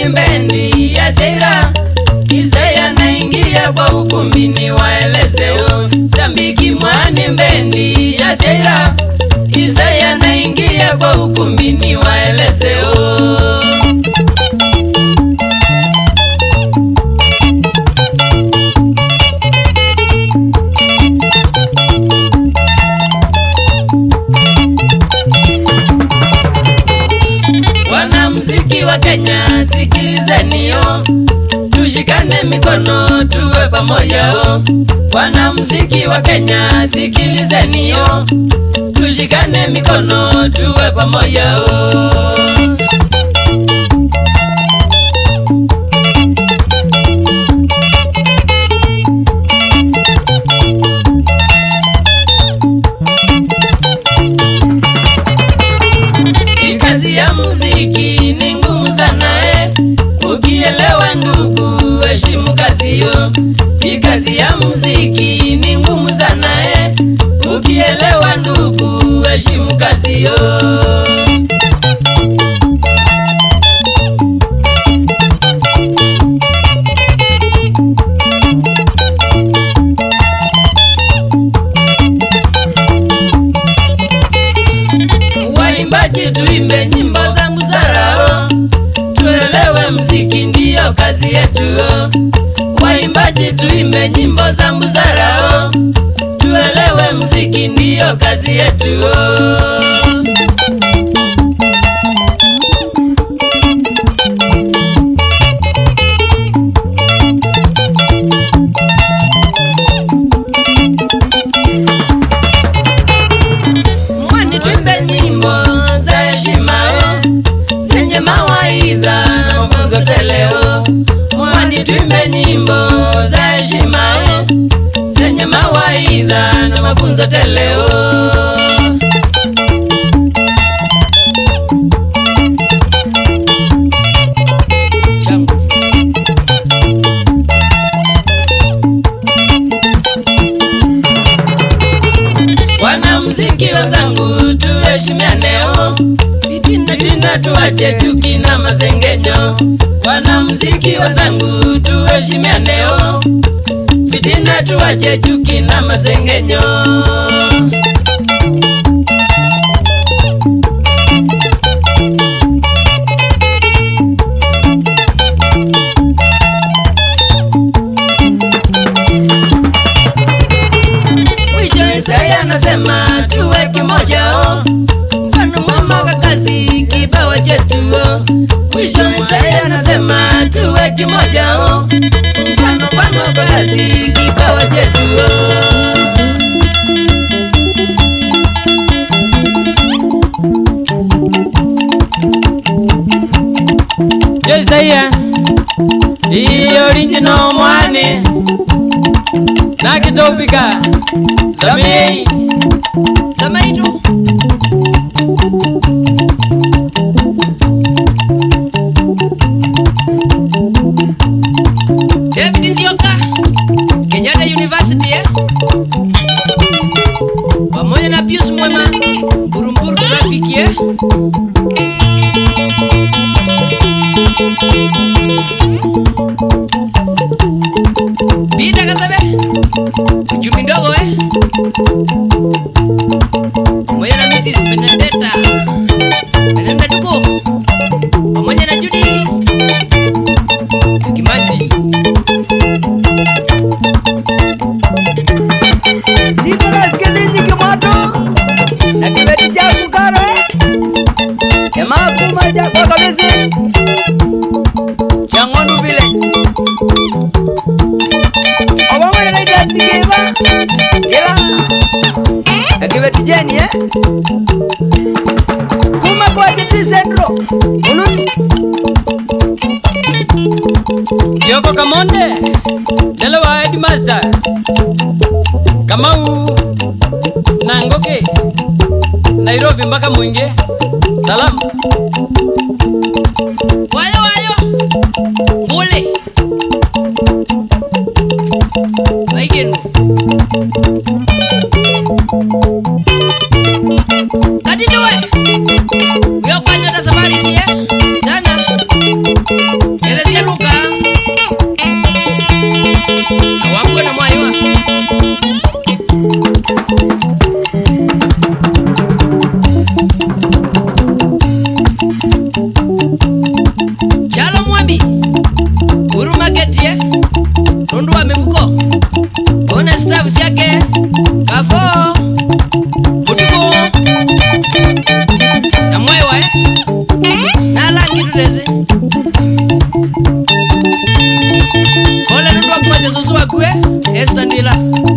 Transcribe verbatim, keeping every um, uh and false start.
Mwani bendi ya Seira, Isaya naingia kwa ukumbini waelezeo. Tambiki Mwani bendi ya Seira, Isaya naingia kwa ukumbini waelezeo. Muziki wa Kenya sikilizeni yo, tushikane mikono tuwe pamoja yo. Wana muziki wa Kenya sikilizeni yo, tushikane mikono tuwe pamoja yo. Kazi ya muziki ni ngumu sana eh. Ukielewa ndugu, heshimu kazi yo. Hii kazi ya muziki ni ngumu sana eh. Ukielewa ndugu, heshimu kazi yo. Waimbaji tuimbe nyimbo za busara, tuelewe muziki ndiyo kazi yetu. Waimbaji tuimbe nyimbo za busara, tuelewe muziki ndiyo kazi yetu. Mwani tuimbe nyimbo za heshima zenye mawaidha na mafunzo tele. Mwani tuimbe nyimbo za heshima zenye mawaidha na mafunzo tele. Wana muziki wenzangu tuheshimiane oh. Fitina fitina tuache chuki na masengenyo. Wana muziki wenzangu tuheshimiane oh. Fitina tuache chuki na masengenyo. Isaya nasema tuwe kimoja oh. Mfano mwema wa kazi kipawa chetu oh. Mwisho Isaya nasema tuwe kimoja oh. Mfano mwema wa kazi kipawa chetu oh. Yo Isaya iyo original Mwani na kitopika Samei Samaitu David Nzioka Kenyatta University eh? Pamoja na Pius Mwema Burumburu Traffic eh? Bida Kasabe Uchumi ndogo eh? Pamoja na Missus Benedetta Benedetta Duko pamoja na Judy Kimandi Nicholas Kelinyi Kimoto na Kibeti Jaku Karo Kema Kumaja kwa kabisi Changondu vile Obama na ita sikiba Gila Kibeti Jeni eh Kuma kwa jeti Sendro Ulutu Yoko Kamonde Lelo wa Headmaster Kamau Nangoke Nairobi mpaka Mwingi Salamu Wayo wayo Ngule Waigenu Kati niwe Uyo kwa nyota safari siye Jana Esandila